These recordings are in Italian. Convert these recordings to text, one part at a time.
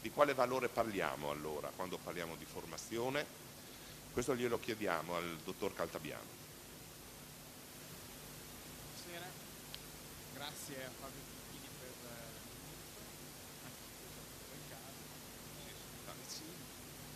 Di quale valore parliamo allora quando parliamo di formazione? Questo glielo chiediamo al dottor Caltabiano. Buonasera, grazie a Fabio Picchini per l'invito, anche per il caso, da vicino.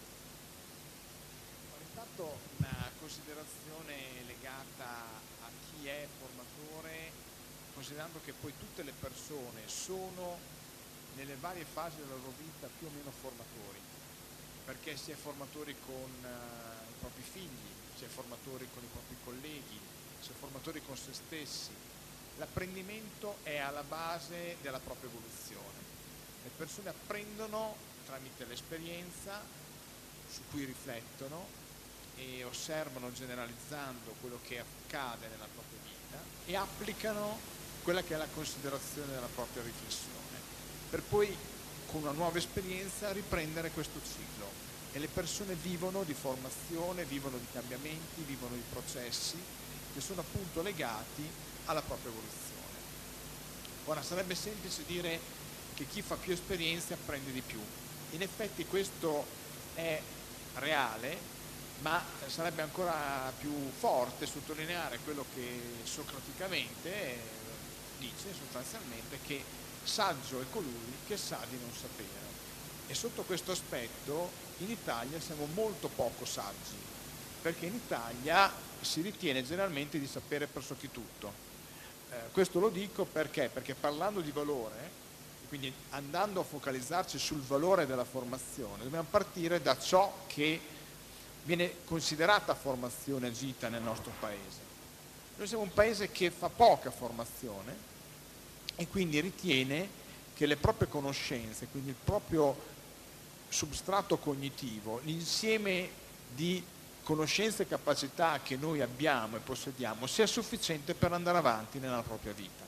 Ho intanto una considerazione legata a chi è formatore, considerando che poi tutte le persone sono nelle varie fasi della loro vita più o meno formatori, perché si è formatori con i propri figli, si è formatori con i propri colleghi, si è formatori con se stessi. L'apprendimento è alla base della propria evoluzione. Le persone apprendono tramite l'esperienza su cui riflettono e osservano generalizzando quello che accade nella propria vita e applicano quella che è la considerazione della propria riflessione, per poi con una nuova esperienza riprendere questo ciclo. E le persone vivono di formazione, vivono di cambiamenti, vivono di processi che sono appunto legati alla propria evoluzione. Ora, sarebbe semplice dire che chi fa più esperienze apprende di più. In effetti questo è reale, ma sarebbe ancora più forte sottolineare quello che socraticamente dice sostanzialmente, che saggio è colui che sa di non sapere. E sotto questo aspetto in Italia siamo molto poco saggi, perché in Italia si ritiene generalmente di sapere pressoché tutto. Questo lo dico perché parlando di valore, quindi andando a focalizzarci sul valore della formazione, dobbiamo partire da ciò che viene considerata formazione agita nel nostro paese. Noi siamo un paese che fa poca formazione e quindi ritiene che le proprie conoscenze, quindi il proprio substrato cognitivo, l'insieme di conoscenze e capacità che noi abbiamo e possediamo sia sufficiente per andare avanti nella propria vita.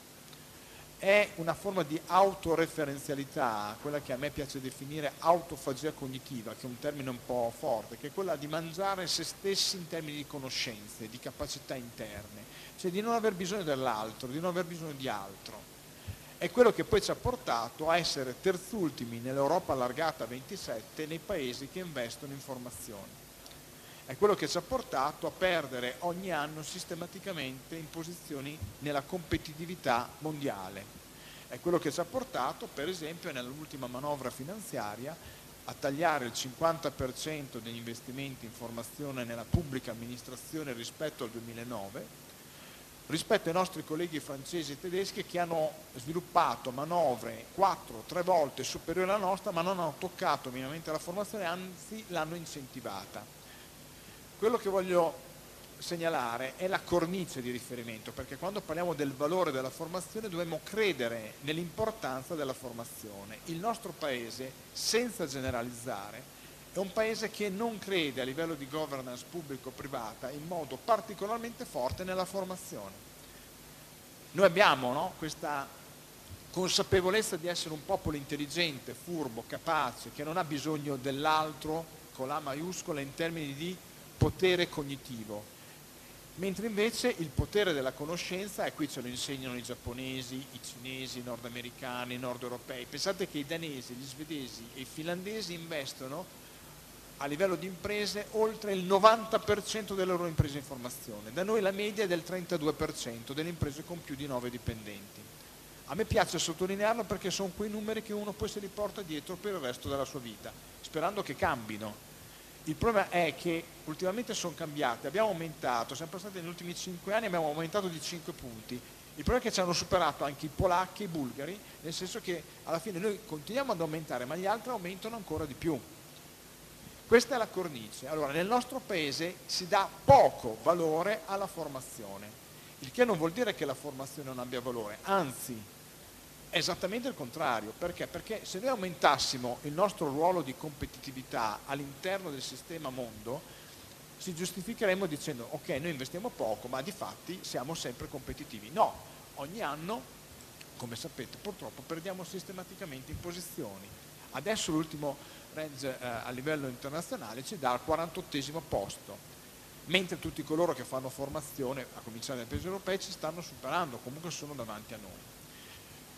È una forma di autoreferenzialità, quella che a me piace definire autofagia cognitiva, che è un termine un po' forte, che è quella di mangiare se stessi in termini di conoscenze, di capacità interne, cioè di non aver bisogno dell'altro, di non aver bisogno di altro. È quello che poi ci ha portato a essere terzultimi nell'Europa allargata a 27 nei paesi che investono in formazione. È quello che ci ha portato a perdere ogni anno sistematicamente in posizioni nella competitività mondiale. È quello che ci ha portato, per esempio, nell'ultima manovra finanziaria a tagliare il 50% degli investimenti in formazione nella pubblica amministrazione rispetto al 2009, rispetto ai nostri colleghi francesi e tedeschi che hanno sviluppato manovre 4-3 volte superiori alla nostra, ma non hanno toccato minimamente la formazione, anzi l'hanno incentivata. Quello che voglio segnalare è la cornice di riferimento, perché quando parliamo del valore della formazione dobbiamo credere nell'importanza della formazione. Il nostro paese, senza generalizzare, è un paese che non crede a livello di governance pubblico-privata in modo particolarmente forte nella formazione. Noi abbiamo, no, questa consapevolezza di essere un popolo intelligente, furbo, capace, che non ha bisogno dell'altro con la maiuscola in termini di potere cognitivo, mentre invece il potere della conoscenza, e qui ce lo insegnano i giapponesi, i cinesi, i nordamericani, i nord europei. Pensate che i danesi, gli svedesi e i finlandesi investono a livello di imprese oltre il 90% delle loro imprese in formazione. Da noi la media è del 32% delle imprese con più di 9 dipendenti. A me piace sottolinearlo perché sono quei numeri che uno poi se li porta dietro per il resto della sua vita, sperando che cambino. Il problema è che ultimamente sono cambiate, abbiamo aumentato, siamo passati negli ultimi 5 anni, abbiamo aumentato di 5 punti. Il problema è che ci hanno superato anche i polacchi e i bulgari, nel senso che alla fine noi continuiamo ad aumentare, ma gli altri aumentano ancora di più. Questa è la cornice. Allora, nel nostro paese si dà poco valore alla formazione, il che non vuol dire che la formazione non abbia valore, anzi, è esattamente il contrario. Perché? Perché se noi aumentassimo il nostro ruolo di competitività all'interno del sistema mondo, ci giustificheremmo dicendo ok, noi investiamo poco, ma di fatti siamo sempre competitivi. No, ogni anno, come sapete, purtroppo perdiamo sistematicamente in posizioni. Adesso l'ultimo range a livello internazionale ci dà al 48esimo posto, mentre tutti coloro che fanno formazione, a cominciare dai paesi europei, ci stanno superando, comunque sono davanti a noi.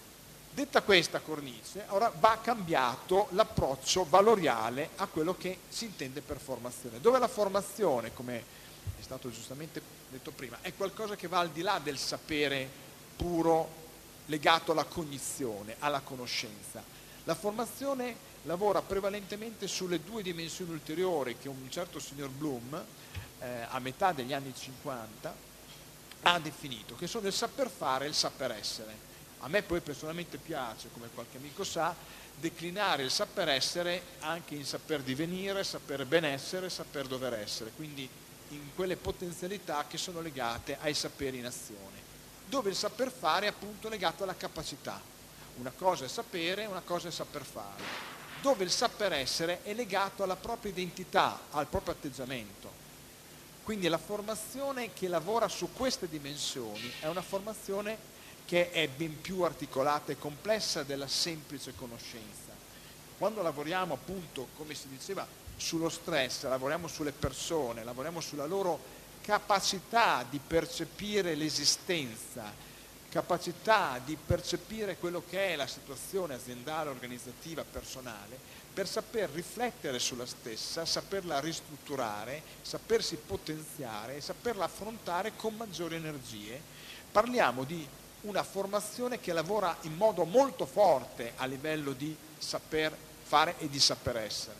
Detta questa cornice, ora va cambiato l'approccio valoriale a quello che si intende per formazione, dove la formazione, come è stato giustamente detto prima, è qualcosa che va al di là del sapere puro legato alla cognizione, alla conoscenza. La formazione lavora prevalentemente sulle due dimensioni ulteriori che un certo signor Bloom a metà degli anni 50 ha definito, che sono il saper fare e il saper essere. A me poi personalmente piace, come qualche amico sa, declinare il saper essere anche in saper divenire, saper benessere, saper dover essere, quindi in quelle potenzialità che sono legate ai saperi in azione, dove il saper fare è appunto legato alla capacità. Una cosa è sapere, una cosa è saper fare, dove il saper essere è legato alla propria identità, al proprio atteggiamento. Quindi la formazione che lavora su queste dimensioni è una formazione che è ben più articolata e complessa della semplice conoscenza. Quando lavoriamo appunto, come si diceva, sullo stress, lavoriamo sulle persone, lavoriamo sulla loro capacità di percepire l'esistenza, capacità di percepire quello che è la situazione aziendale, organizzativa, personale, per saper riflettere sulla stessa, saperla ristrutturare, sapersi potenziare e saperla affrontare con maggiori energie. Parliamo di una formazione che lavora in modo molto forte a livello di saper fare e di saper essere.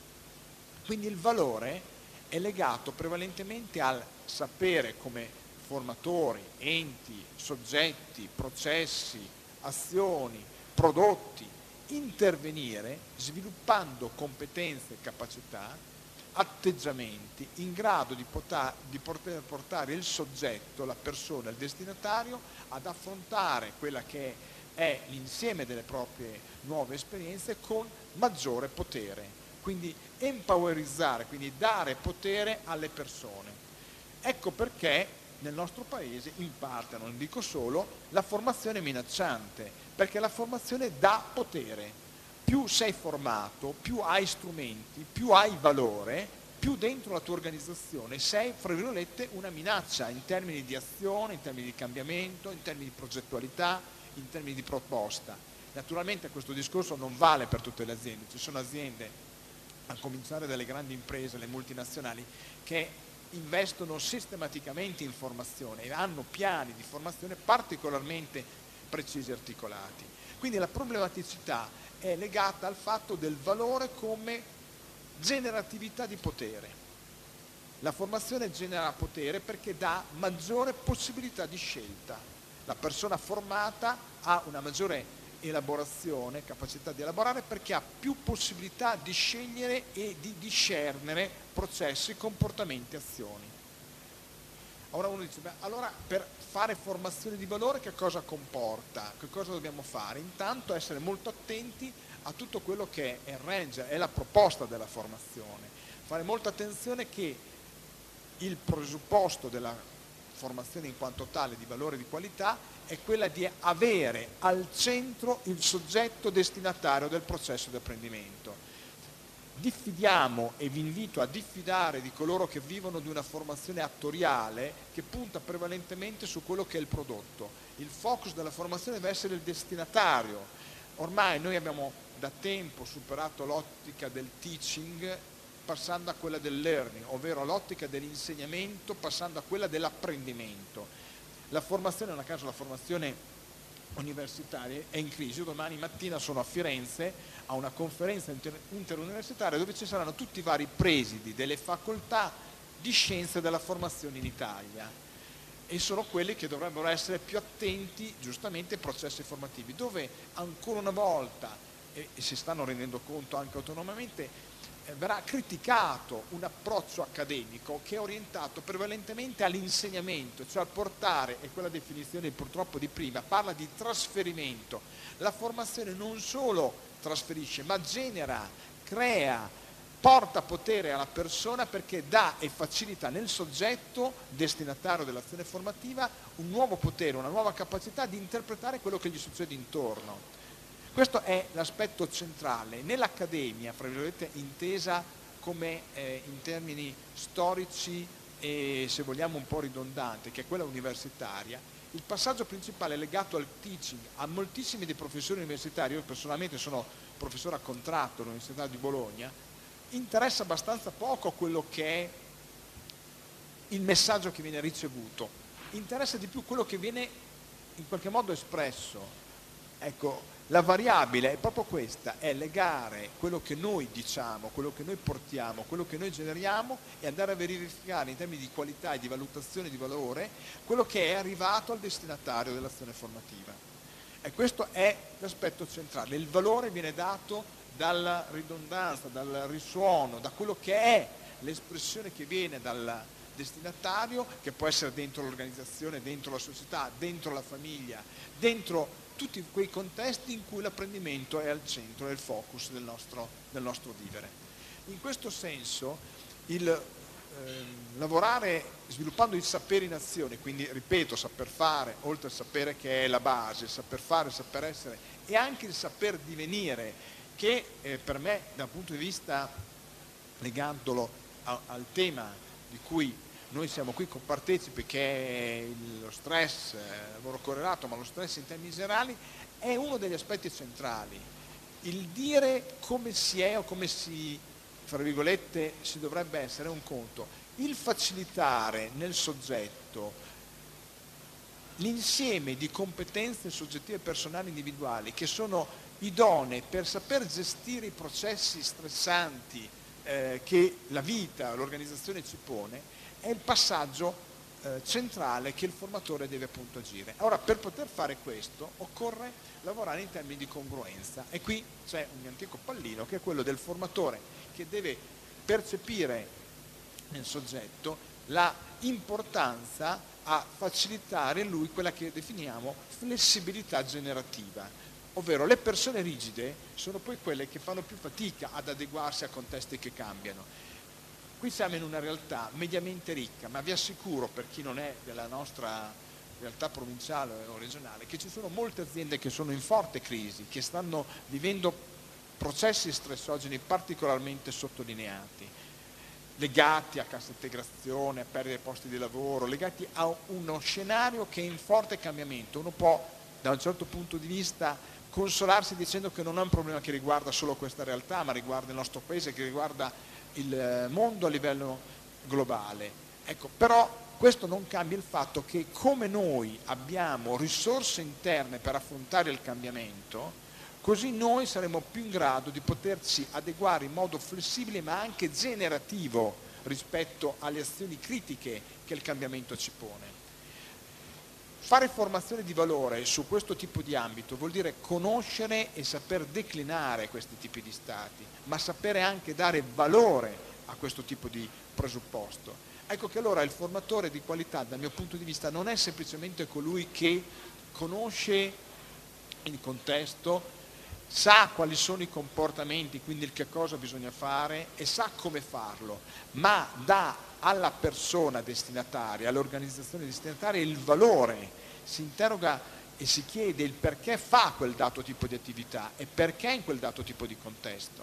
Quindi il valore è legato prevalentemente al sapere come formatori, enti, soggetti, processi, azioni, prodotti, intervenire sviluppando competenze e capacità, atteggiamenti in grado di poter portare il soggetto, la persona, il destinatario ad affrontare quella che è l'insieme delle proprie nuove esperienze con maggiore potere. Quindi empowerizzare, quindi dare potere alle persone. Ecco perché nel nostro paese, in parte, non dico solo, la formazione è minacciante, perché la formazione dà potere. Più sei formato, più hai strumenti, più hai valore, più dentro la tua organizzazione sei, fra virgolette, una minaccia in termini di azione, in termini di cambiamento, in termini di progettualità, in termini di proposta. Naturalmente questo discorso non vale per tutte le aziende, ci sono aziende, a cominciare dalle grandi imprese, le multinazionali, che investono sistematicamente in formazione e hanno piani di formazione particolarmente precisi e articolati. Quindi la problematicità è legata al fatto del valore come generatività di potere. La formazione genera potere perché dà maggiore possibilità di scelta. La persona formata ha una maggiore elaborazione, capacità di elaborare, perché ha più possibilità di scegliere e di discernere processi, comportamenti, azioni. Ora uno dice, beh, allora per fare formazione di valore che cosa comporta? Che cosa dobbiamo fare? Intanto essere molto attenti a tutto quello che è il range, è la proposta della formazione. Fare molta attenzione che il presupposto della formazione in quanto tale di valore e di qualità è quella di avere al centro il soggetto destinatario del processo di apprendimento. Diffidiamo e vi invito a diffidare di coloro che vivono di una formazione attoriale che punta prevalentemente su quello che è il prodotto. Il focus della formazione deve essere il destinatario. Ormai noi abbiamo da tempo superato l'ottica del teaching passando a quella del learning, ovvero l'ottica dell'insegnamento passando a quella dell'apprendimento. La formazione, non a caso la formazione universitaria è in crisi. Io domani mattina sono a Firenze a una conferenza interuniversitaria dove ci saranno tutti i vari presidi delle facoltà di scienze della formazione in Italia e sono quelli che dovrebbero essere più attenti giustamente ai processi formativi, dove ancora una volta, e si stanno rendendo conto anche autonomamente, verrà criticato un approccio accademico che è orientato prevalentemente all'insegnamento, cioè al portare, e quella definizione purtroppo di prima parla di trasferimento. La formazione non solo trasferisce, ma genera, crea, porta potere alla persona perché dà e facilita nel soggetto destinatario dell'azione formativa un nuovo potere, una nuova capacità di interpretare quello che gli succede intorno. Questo è l'aspetto centrale. Nell'accademia, fra virgolette, intesa come in termini storici e se vogliamo un po' ridondante, che è quella universitaria, Il passaggio principale è legato al teaching. A moltissimi dei professori universitari, io personalmente sono professore a contratto all'Università di Bologna, interessa abbastanza poco quello che è il messaggio che viene ricevuto, interessa di più quello che viene in qualche modo espresso. Ecco, la variabile è proprio questa, è legare quello che noi diciamo, quello che noi portiamo, quello che noi generiamo e andare a verificare in termini di qualità e di valutazione di valore quello che è arrivato al destinatario dell'azione formativa. E questo è l'aspetto centrale. Il valore viene dato dalla ridondanza, dal risuono, da quello che è l'espressione che viene dal destinatario, che può essere dentro l'organizzazione, dentro la società, dentro la famiglia, dentro tutti quei contesti in cui l'apprendimento è al centro, è il focus del nostro vivere. In questo senso lavorare sviluppando il sapere in azione, quindi ripeto, saper fare, oltre al sapere che è la base, il saper fare, il saper essere e anche il saper divenire, che per me dal punto di vista, legandolo al tema di cui noi siamo qui compartecipi, che è lo stress, lavoro correlato, ma lo stress in termini generali, è uno degli aspetti centrali. Il dire come si è o come si, fra virgolette, si dovrebbe essere è un conto. Il facilitare nel soggetto l'insieme di competenze soggettive personali individuali che sono idonee per saper gestire i processi stressanti che la vita, l'organizzazione ci pone, è il passaggio centrale che il formatore deve appunto agire. Ora, per poter fare questo occorre lavorare in termini di congruenza e qui c'è un antico pallino che è quello del formatore che deve percepire nel soggetto la importanza a facilitare in lui quella che definiamo flessibilità generativa, ovvero le persone rigide sono poi quelle che fanno più fatica ad adeguarsi a contesti che cambiano. Qui siamo in una realtà mediamente ricca, ma vi assicuro, per chi non è della nostra realtà provinciale o regionale, che ci sono molte aziende che sono in forte crisi, che stanno vivendo processi stressogeni particolarmente sottolineati, legati a cassa integrazione, a perdere posti di lavoro, legati a uno scenario che è in forte cambiamento. Uno può, da un certo punto di vista, consolarsi dicendo che non è un problema che riguarda solo questa realtà, ma riguarda il nostro paese, che riguarda il mondo a livello globale. Ecco, però questo non cambia il fatto che come noi abbiamo risorse interne per affrontare il cambiamento, così noi saremo più in grado di poterci adeguare in modo flessibile ma anche generativo rispetto alle azioni critiche che il cambiamento ci pone. Fare formazione di valore su questo tipo di ambito vuol dire conoscere e saper declinare questi tipi di stati, ma sapere anche dare valore a questo tipo di presupposto. Ecco che allora il formatore di qualità, dal mio punto di vista, non è semplicemente colui che conosce il contesto, sa quali sono i comportamenti, quindi il che cosa bisogna fare e sa come farlo, ma dà alla persona destinataria, all'organizzazione destinataria il valore, si interroga e si chiede il perché fa quel dato tipo di attività e perché in quel dato tipo di contesto,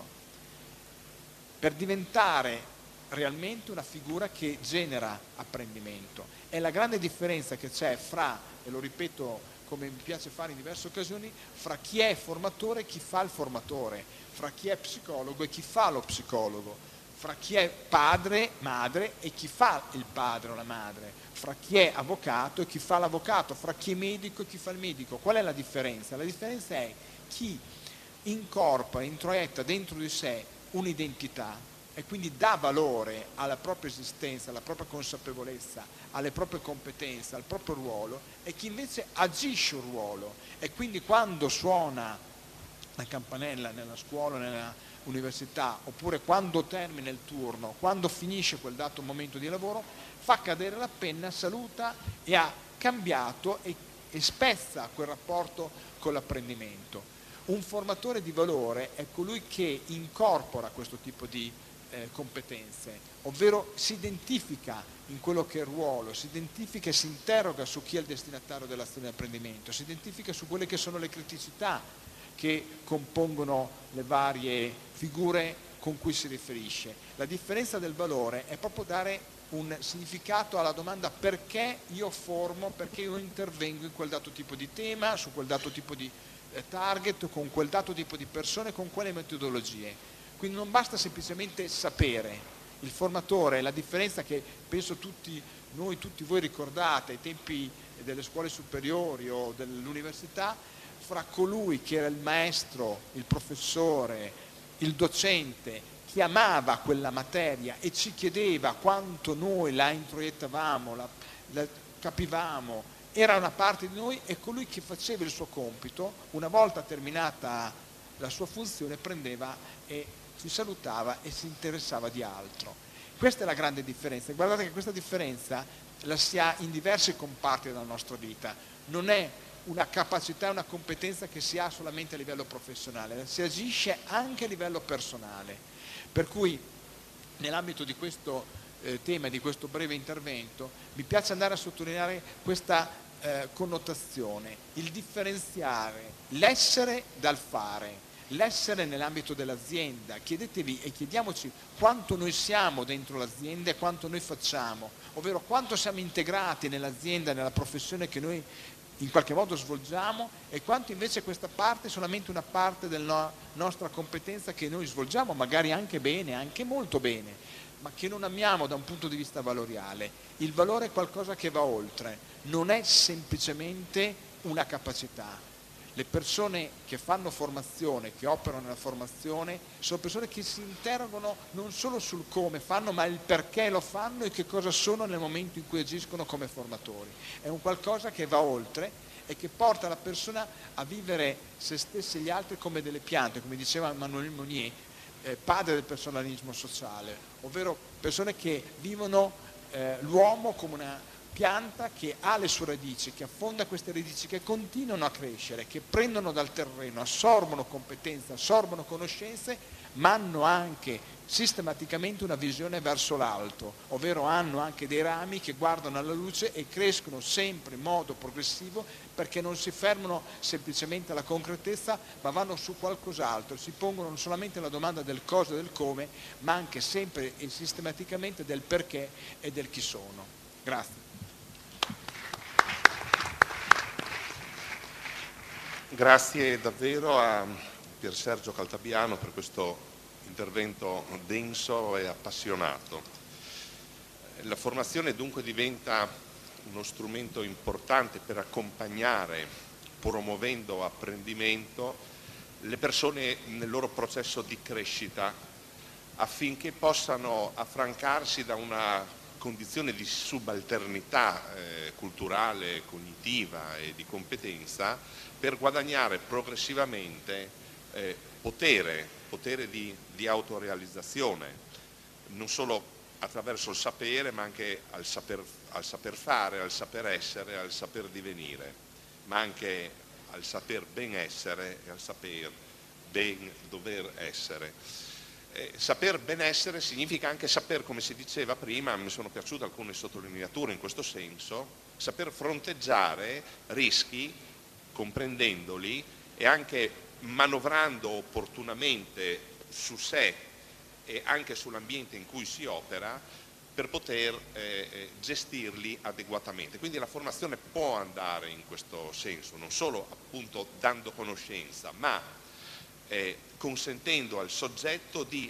per diventare realmente una figura che genera apprendimento. È la grande differenza che c'è fra, e lo ripeto come mi piace fare in diverse occasioni, fra chi è formatore e chi fa il formatore, fra chi è psicologo e chi fa lo psicologo, fra chi è padre, madre e chi fa il padre o la madre, fra chi è avvocato e chi fa l'avvocato, fra chi è medico e chi fa il medico. Qual è la differenza? La differenza è chi incorpora, introietta dentro di sé un'identità e quindi dà valore alla propria esistenza, alla propria consapevolezza, alle proprie competenze, al proprio ruolo, e chi invece agisce un ruolo e quindi quando suona la campanella nella scuola, nella università, oppure quando termina il turno, quando finisce quel dato momento di lavoro, fa cadere la penna, saluta e ha cambiato e spezza quel rapporto con l'apprendimento. Un formatore di valore è colui che incorpora questo tipo di competenze, ovvero si identifica in quello che è il ruolo, si identifica e si interroga su chi è il destinatario dell'azione di apprendimento, si identifica su quelle che sono le criticità che compongono le varie figure con cui si riferisce. La differenza del valore è proprio dare un significato alla domanda perché io formo, perché io intervengo in quel dato tipo di tema, su quel dato tipo di target, con quel dato tipo di persone, con quelle metodologie. Quindi non basta semplicemente sapere. Il formatore, la differenza che penso tutti voi ricordate ai tempi delle scuole superiori o dell'università, fra colui che era il maestro, il professore, il docente, che amava quella materia e ci chiedeva quanto noi la introiettavamo, la capivamo, era una parte di noi, e colui che faceva il suo compito, una volta terminata la sua funzione, prendeva e ci salutava e si interessava di altro. Questa è la grande differenza. Guardate che questa differenza la si ha in diversi comparti della nostra vita. Non è una capacità e una competenza che si ha solamente a livello professionale, si agisce anche a livello personale. Per cui nell'ambito di questo tema, di questo breve intervento, mi piace andare a sottolineare questa connotazione, il differenziare l'essere dal fare. L'essere nell'ambito dell'azienda, chiedetevi e chiediamoci quanto noi siamo dentro l'azienda e quanto noi facciamo, ovvero quanto siamo integrati nell'azienda, nella professione che noi in qualche modo svolgiamo, e quanto invece questa parte è solamente una parte della nostra competenza che noi svolgiamo, magari anche bene, anche molto bene, ma che non amiamo da un punto di vista valoriale. Il valore è qualcosa che va oltre, non è semplicemente una capacità. Le persone che fanno formazione, che operano nella formazione, sono persone che si interrogano non solo sul come fanno, ma il perché lo fanno e che cosa sono nel momento in cui agiscono come formatori. È un qualcosa che va oltre e che porta la persona a vivere se stessi e gli altri come delle piante, come diceva Emmanuel Mounier, padre del personalismo sociale, ovvero persone che vivono l'uomo come una pianta che ha le sue radici, che affonda queste radici, che continuano a crescere, che prendono dal terreno, assorbono competenze, assorbono conoscenze, ma hanno anche sistematicamente una visione verso l'alto, ovvero hanno anche dei rami che guardano alla luce e crescono sempre in modo progressivo, perché non si fermano semplicemente alla concretezza, ma vanno su qualcos'altro, si pongono non solamente la domanda del cosa e del come, ma anche sempre e sistematicamente del perché e del chi sono. Grazie. Grazie davvero a Pier Sergio Caltabiano per questo intervento denso e appassionato. La formazione dunque diventa uno strumento importante per accompagnare, promuovendo apprendimento, le persone nel loro processo di crescita, affinché possano affrancarsi da una condizione di subalternità culturale, cognitiva e di competenza, per guadagnare progressivamente potere di autorealizzazione, non solo attraverso il sapere, ma anche al saper fare, al saper essere, al saper divenire, ma anche al saper ben essere e al saper ben dover essere. Saper ben essere significa anche saper, come si diceva prima, mi sono piaciute alcune sottolineature in questo senso, saper fronteggiare rischi, comprendendoli e anche manovrando opportunamente su sé e anche sull'ambiente in cui si opera per poter gestirli adeguatamente. Quindi la formazione può andare in questo senso, non solo appunto dando conoscenza, ma consentendo al soggetto di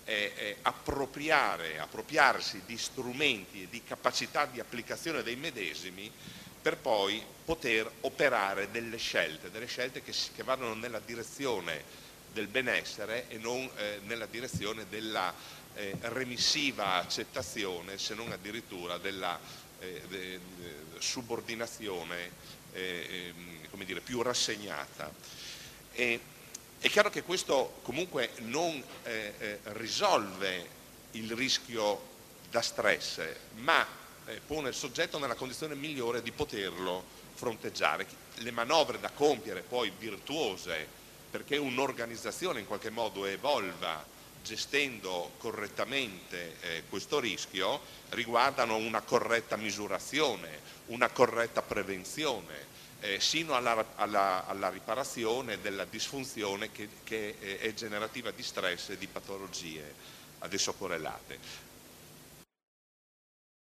appropriarsi di strumenti e di capacità di applicazione dei medesimi per poi poter operare delle scelte che vanno nella direzione del benessere e non nella direzione della remissiva accettazione, se non addirittura della subordinazione come dire, più rassegnata. È chiaro che questo comunque non risolve il rischio da stress, ma pone il soggetto nella condizione migliore di poterlo fronteggiare. Le manovre da compiere poi virtuose, perché un'organizzazione in qualche modo evolva gestendo correttamente questo rischio, riguardano una corretta misurazione, una corretta prevenzione, sino alla riparazione della disfunzione che è generativa di stress e di patologie ad esso correlate.